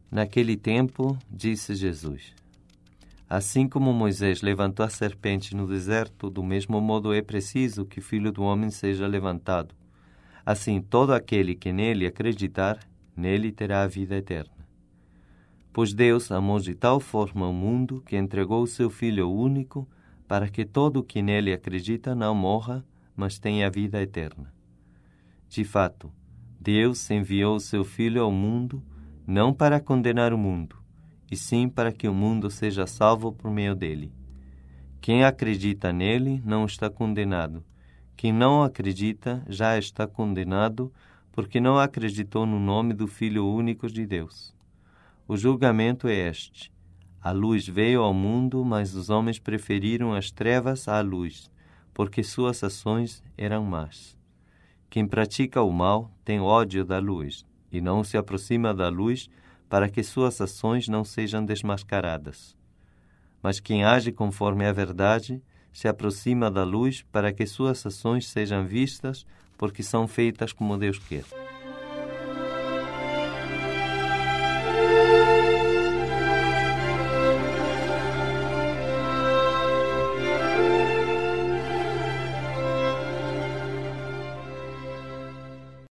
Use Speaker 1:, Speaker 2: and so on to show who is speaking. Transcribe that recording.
Speaker 1: Naquele tempo, disse Jesus: assim como Moisés levantou a serpente no deserto, do mesmo modo é preciso que o Filho do Homem seja levantado. Assim, todo aquele que nele acreditar, nele terá a vida eterna. Pois Deus amou de tal forma o mundo que entregou o seu Filho único, para que todo o que nele acredita não morra, mas tenha a vida eterna. De fato, Deus enviou o seu Filho ao mundo, não para condenar o mundo, e sim para que o mundo seja salvo por meio dele. Quem acredita nele não está condenado. Quem não acredita já está condenado, porque não acreditou no nome do Filho único de Deus. O julgamento é este: a luz veio ao mundo, mas os homens preferiram as trevas à luz, porque suas ações eram más. Quem pratica o mal tem ódio da luz, e não se aproxima da luz, para que suas ações não sejam desmascaradas. Mas quem age conforme a verdade se aproxima da luz, para que suas ações sejam vistas, porque são feitas como Deus quer.